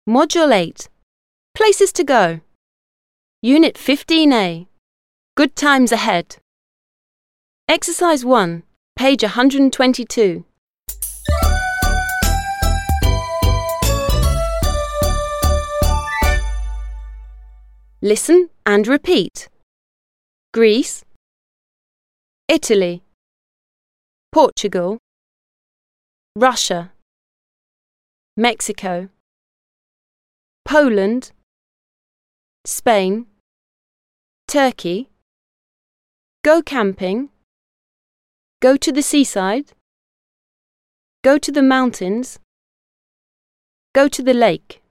Module 8. Places to go. Unit 15A. Good times ahead. Exercise 1, page 122. Listen and repeat. Greece, Italy, Portugal, Russia, Mexico, Poland, Spain, Turkey, go camping, go to the seaside, go to the mountains, go to the lake.